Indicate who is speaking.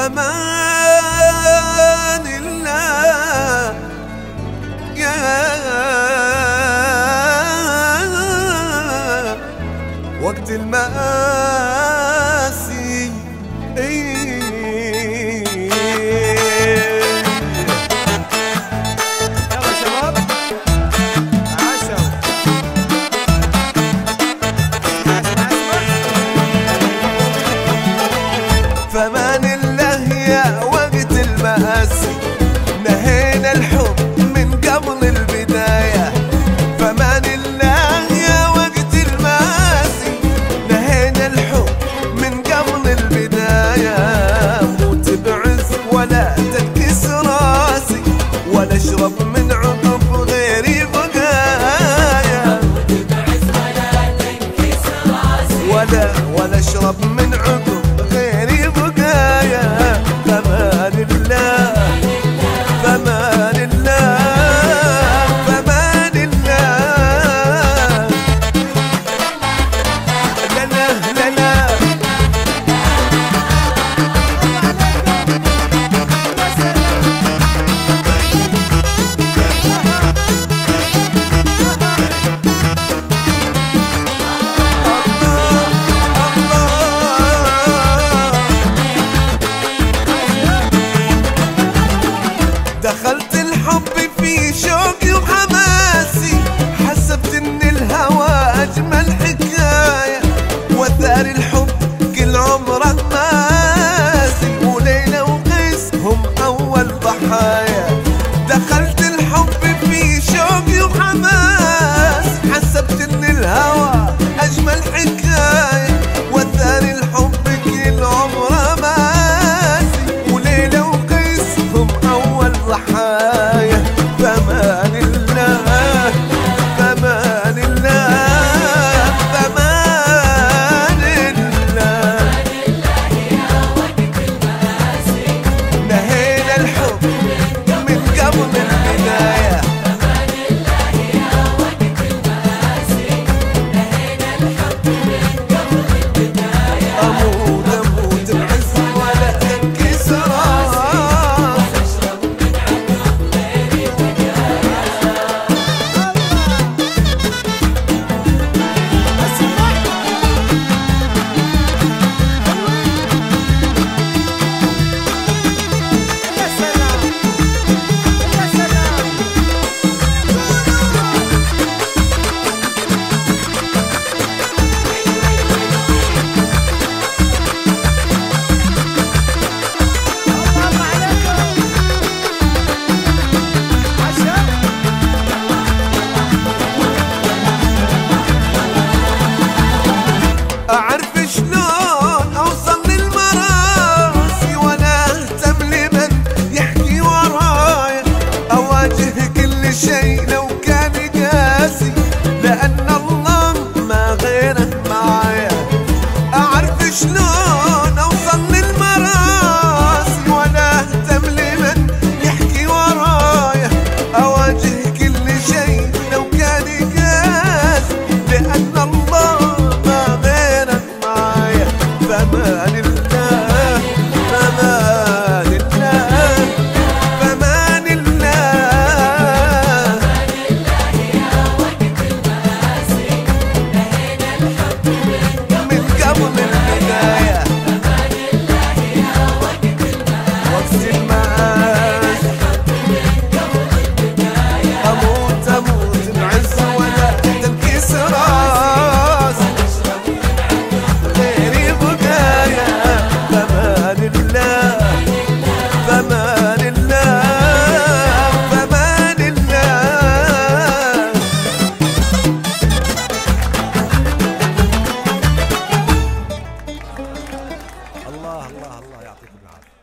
Speaker 1: فمان الله يا وقت المآسي.
Speaker 2: يلا شباب عاشوا
Speaker 1: فمان الله يا وقت المآسي، نهينا الحب من قبل البداية. فمان الله يا وقت المآسي، نهينا الحب من قبل البداية. موت بعز ولا تنكس راسي، ولا اشرب من عقب غيري بقايا. ولا اشرب من عقب غيري بقايا. فمان الله فمان الله فمان الله. لا لا لا لا دخلت الحب في شوقي وحماسي، حسبت ان الهوى اجمل حكايه، وثار الحب كل عمره ماسي، وليلى وقيس هم اول ضحايا. دخلت الحب في شوقي وحماسي، حسبت ان الهوى اجمل حكايه، وثار الحب كل عمره ماسي، وليلى وقيس هم اول ضحايا. فمان الله فمان الله فمان الله. نهينا الحب من قبل البداية. أموت بعز ولا تنكس راسي.
Speaker 2: يا سلام يا سلام. الله عليكم عشان
Speaker 1: أعرف شلون أوصل للمراسي، ولا أهتم لمن يحكي ورايا. أواجه كل شيء لو كان قاسي، لأن الله ما غيره معايا. أعرف شلون أوصل للمراسي، ولا أهتم لمن يحكي ورايا. أواجه كل شيء لو كان قاسي، لأن الله ما غيرك معايا. فمان الله فمان الله فمان الله. من قبل البداية. وقت المآسي. أموت بعز ولا تنكس راسي، غيري بقايا. فمان الله فمان الله فمان الله. الله الله الله يعطيكم العافية.